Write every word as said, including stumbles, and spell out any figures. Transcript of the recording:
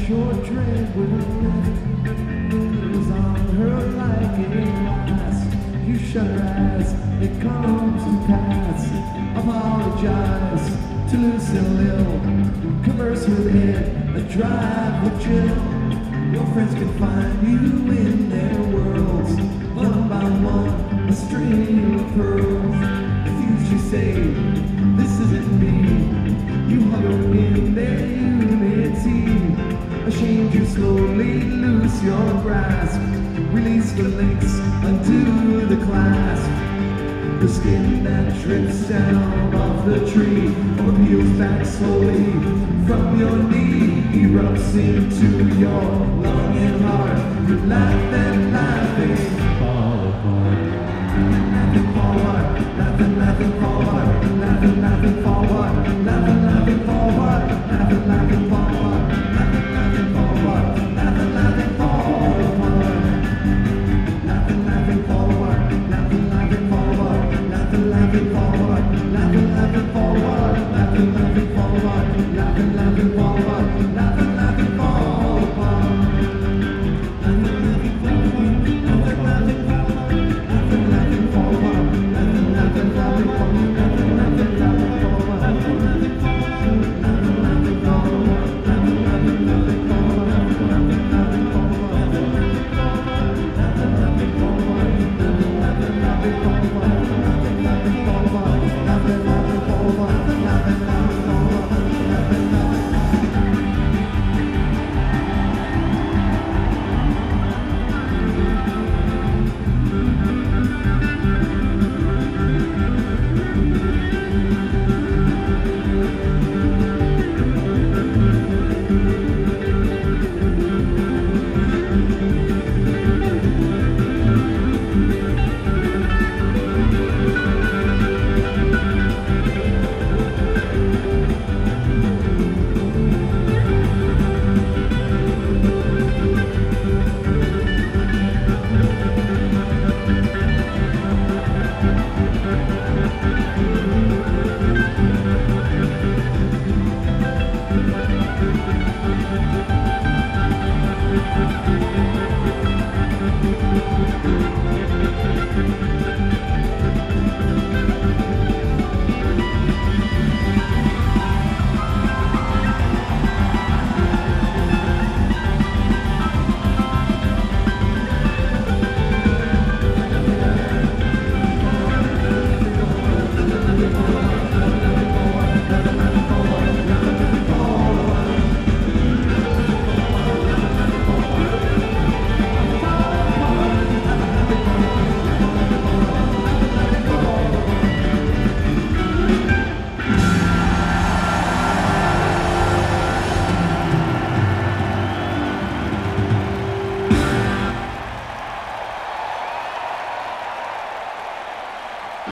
short tread with a lift was on her like a glass. You shut her eyes, it comes to pass. Apologize to Lucille Lil, converse with Ed, a drive with Jill. Your friends can find you in their worlds, one by one, a string of pearls. If you should say, this isn't me, you hug her in their unity. Ashamed you slowly loose your grasp, release the links, undo the clasp. The skin that drips down off the tree or peels back slowly from your knee erupts into your lung and heart. You laugh and laughing, fall apart. Laughing forward, laughing, laughing forward, laughing, laughing forward, laughing, laughing forward, laughing, laughing forward, laughing, laughing forward, laughing, laughing forward, laughing, laughing forward, laughing, laughing forward, laughing, laughing forward, laughing, laughing forward, laughing, laughing forward, laughing, laughing forward, laughing, laughing forward. Thank you.